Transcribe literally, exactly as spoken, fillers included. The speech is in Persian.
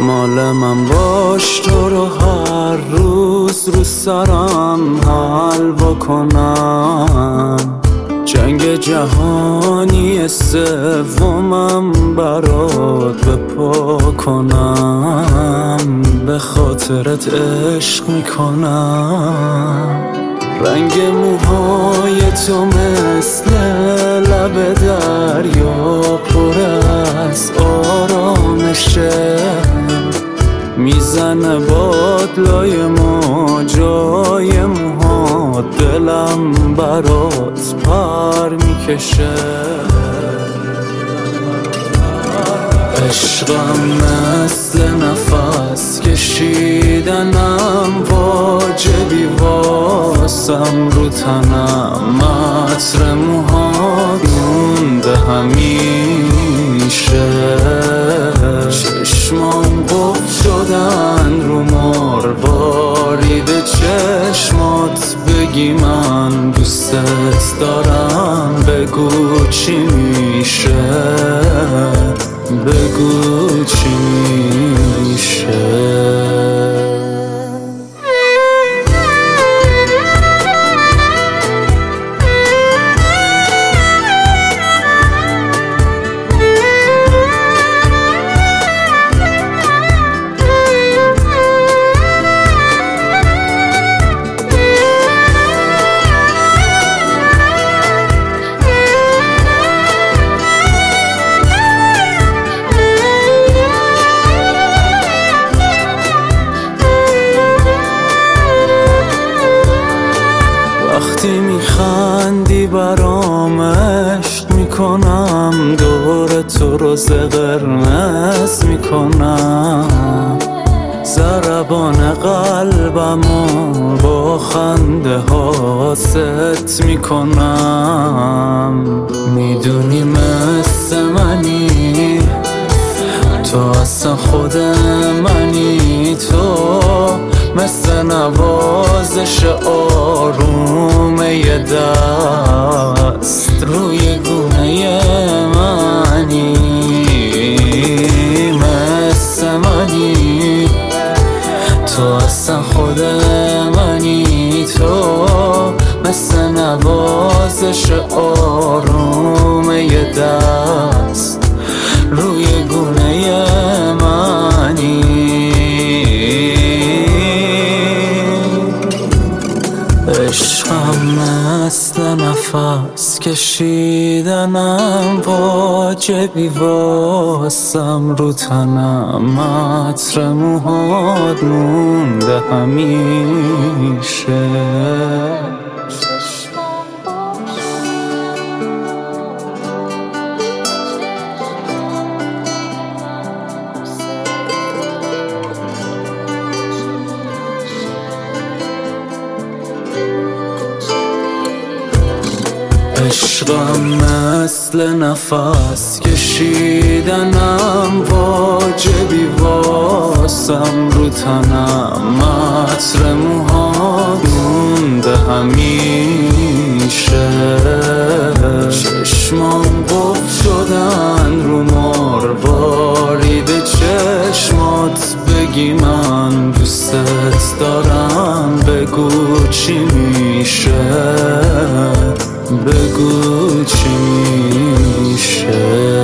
مال من باش تو رو هر روز رو سرم حل بکنم. جنگ جهانی سومم برات بپا کنم. به خاطرت عشق میکنم. رنگ موهای تو مثل لب دریا پر از آرامشه. میزنه بادلای موجای موهات، دلم برات پر میکشه. عشقم مثل نفس کشیدنم، واجبی واسم رو تنم. عطر موهات مونده همیشه. چشمام قفل شدن رو مارباری، به چشمات بگی من دوستت دارم. بگو چی میشه، بگو چی میشه. وقتی میخندی برام عشق میکنم، دور تو روز قرمز میکنم. ضربان قلبمو با خنده ها ست میکنم. میدونی مثل منی تو، اصلا خود منی تو. مثل نوازش آروم یه دست روی گونه منی. مثل منی تو، اصلا خود منی تو. مثل نوازش آروم یه دست روی گونه منی. عشقم مثل نفس کشیدنم، واجبی واسم رو تنم. عطر موهات مونده همیشه. عشقم مثل نفس کشیدنم، واجبی واسم رو تنم. عطر موهات مونده همیشه. چشمام قفل شدن رو مارباری، به چشمات بگی من دوستت دارم. بگو چی میشه، بگو چی میشه.